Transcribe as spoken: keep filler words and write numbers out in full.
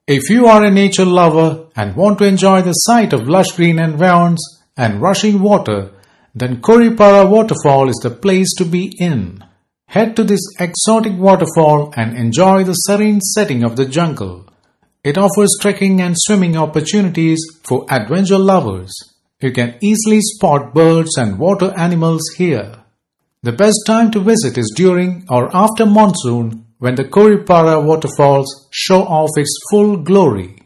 If you are a nature lover and want to enjoy the sight of lush green environs and rushing water, then Koripara Waterfall is the place to be in. Head to this exotic waterfall and enjoy the serene setting of the jungle. It offers trekking and swimming opportunities for adventure lovers. You can easily spot birds and water animals here. The best time to visit is during or after monsoon, when the Koripara waterfalls show off its full glory.